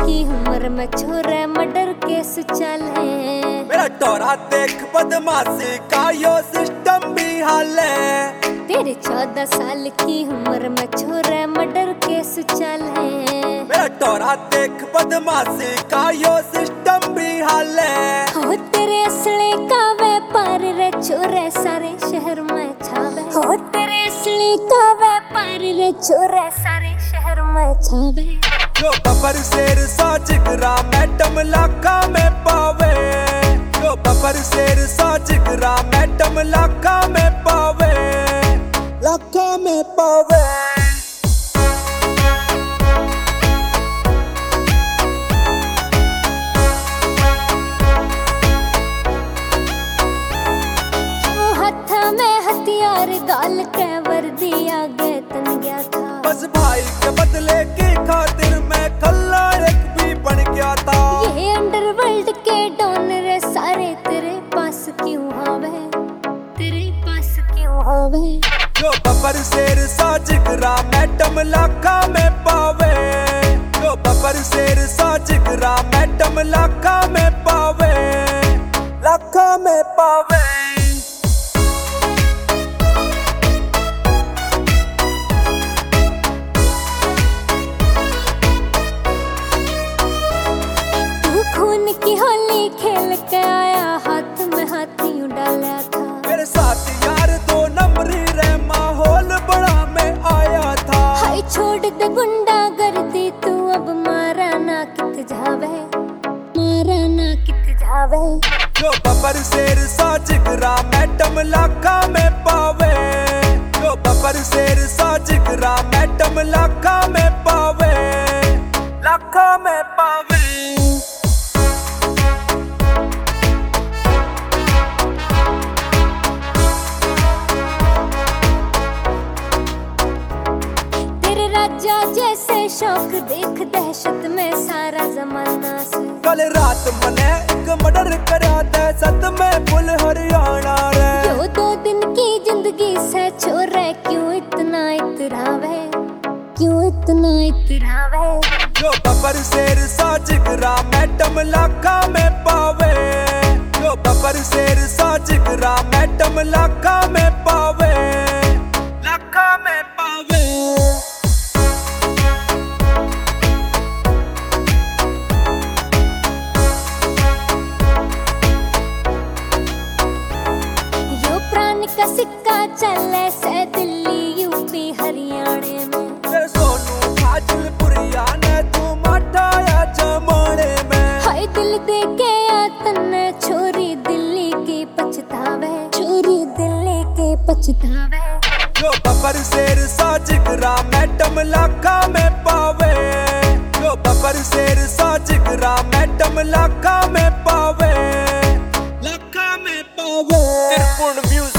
की उम्र में छोरे मर्डर केस चले। मेरा टोरा देख बदमाशी का यो सिस्टम भी हाल है। तेरे 14 साल की उम्र में छोरे मर्डर केस चले। मेरा टोरा देख बदमाशी का यो सिस्टम भी हाल है। हो तेरे असले का व्यापार रे छोरे सारे शहर में छावे। हो तेरे असले का व्यापार रे छोरे सारे शहर में छावे। जो बबर शेर सा जिगरा मैडम लाका में पावे। जो बबर शेर सा जिगरा मैडम लाका में पावे। लाका में पावे। गाल के वर्दी आगे तन गया था। बस भाई के बदले की खातिर मैं खलनायक भी बन गया था। ये अंडरवर्ल्ड के डॉन रे सारे तेरे पास क्यों आवे। तेरे पास क्यों आवे। जो बबर शेर सा जिगरा मैडम लाका में पावे। जो बबर शेर सा जिगरा मैडम लाका में पावे। लाका में पावे। की होली खेल के आया हाथ में हाथी डाला था। मेरे साथ यार 2 नंबरी रे माहौल बड़ा में आया था। हाय छोड़ दे गुंडा गर्दी तू अब मारा ना कित जावे। मारा ना कित जावे। जो बबर शेर सा जिगरा मैडम लाका में पावे। जो बबर शेर सा जिगरा मैडम लाका में पावे। लाका में पावे। राजा जैसे शौक देख दहशत में सारा जमाना से। कल रात मने एक मर्डर करा दहशत में फुल हरियाणा रे। यो 2 दिन की जिंदगी से छोरे क्यों इतना इतरावे। क्यों इतना इतरावे। जो बबर शेर सा जिगरा मैडम लाका में पावे। जो बबर शेर सा जिगरा मैडम लाका में पावे। लाका में पावे। का सिक्का चले से दिल्ली यूपी हरियाणे में। तेरे सोनू फाजिलपुरिया ने तू मटाया जमाने में। हाय दिल दे के या तन्ने छोरी दिल्ली की पछतावे। छोरी दिल्ली की पछतावे। जो बबर शेर सा जिगरा मैडम लाका में पावे। जो बबर शेर सा जिगरा मैडम लाका में पावे। लाका में पावे। त्रिपुण म्यूजिक।